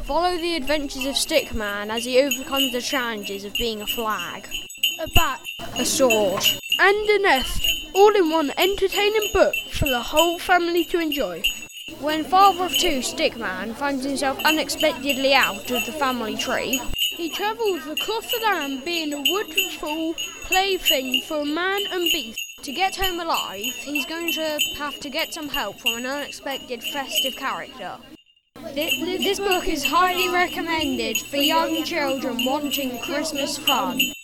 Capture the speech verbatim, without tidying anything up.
Follow the adventures of Stickman as he overcomes the challenges of being a flag, a bat, a sword, and a nest, all in one entertaining book for the whole family to enjoy. When father of two, Stickman, finds himself unexpectedly out of the family tree, he travels across the land being a wonderful plaything for man and beast. To get home alive, he's going to have to get some help from an unexpected festive character. This book is highly recommended for young children wanting Christmas fun.